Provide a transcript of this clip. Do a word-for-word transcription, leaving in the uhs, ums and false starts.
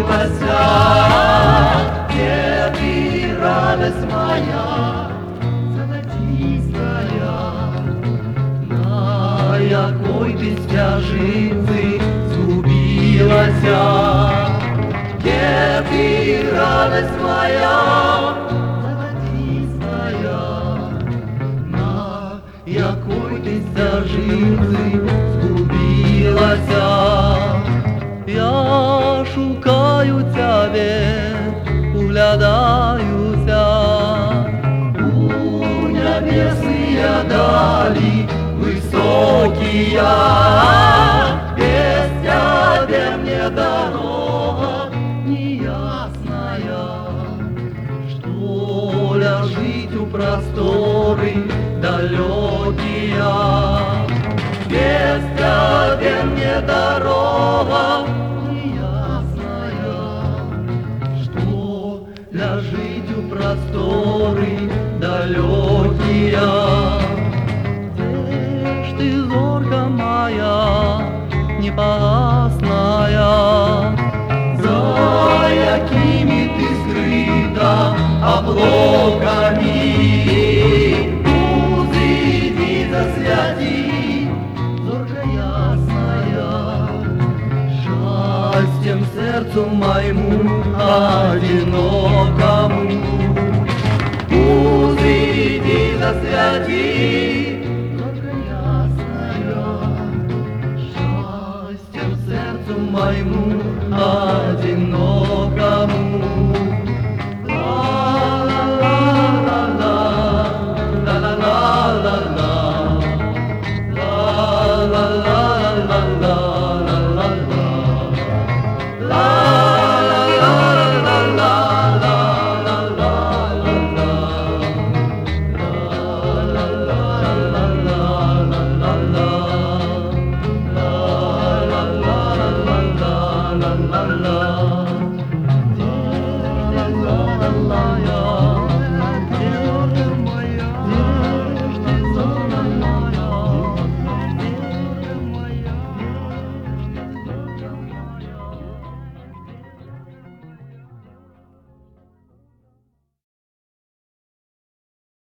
где ты, радость моя, золотистая, на якой ты стяжицы згубилася, где ты, радость моя, золотистая, на якой ты стяжицы згубилася. Я шукаю тебе, углядаюся у небесные дали высокие. Без тебя мне дорога неясная, что ляжить у просторы далекие. Без тебя мне дорога неясная, что ляжить у просторы далекие. Где ж ты, зорка моя непогасная, за якими ты скрыта облаками? Узри, засвяти, зорка ясная, счастьем сердцу моему одинокому. Узри, засвяти, зорка ясная, счастьем сердцу моему одинокому. La la la